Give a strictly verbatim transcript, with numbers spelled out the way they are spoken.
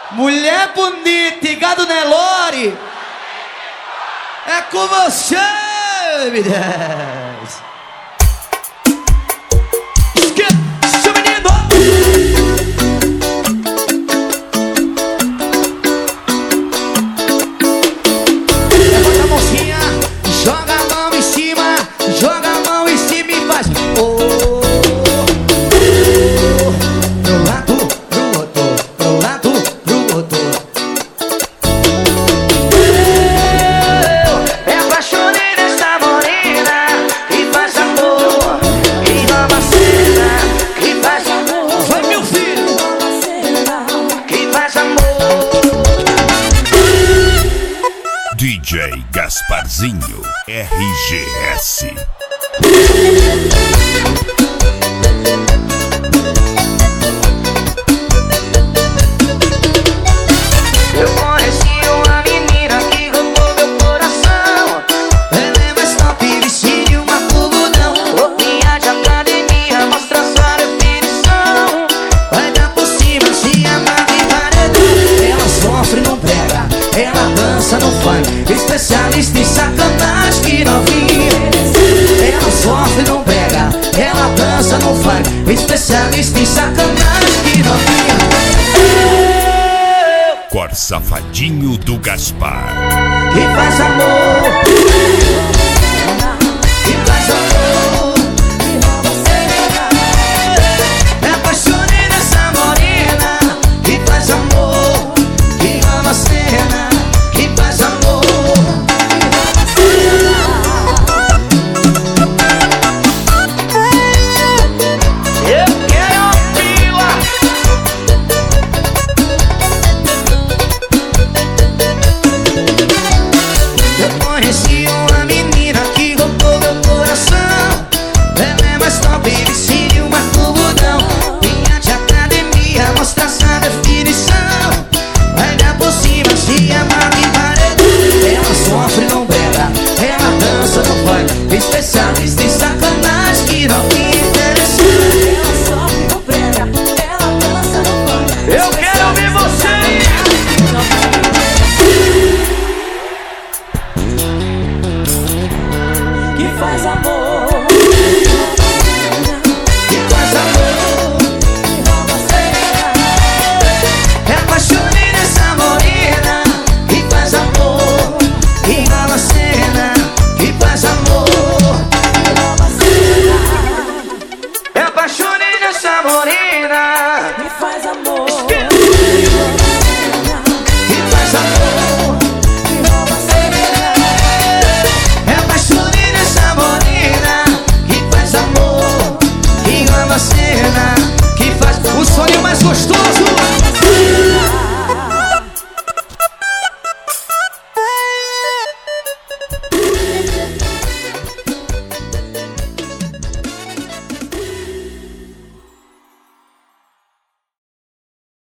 Mulher bonita e gado Nelore, é com você, me desce. Esquece, menino. Levanta a mãozinha, joga a mão em cima, joga a mão em cima e faz oh, oh, pro lado, pro outro, pro lado, pro outro. Eu me apaixonei nessa morena que faz amor, que nova cena, que faz amor. Vai, meu filho, que faz amor. D J Gasparzinho, R G S. Eu conheci uma menina que roubou meu coração. Ela é mais top, vestido uma coludão. Roupinha de academia, mostra sua definição. Vai dar por cima, se amarra e paredão. Ela sofre, não pega, ela dança no funk. Especialista em sacanagem que novinha. Ela sofre, não pega, ela dança no funk. Especialista em sacanagem que novinha. Cor Safadinho do Gaspar. Que faz amor.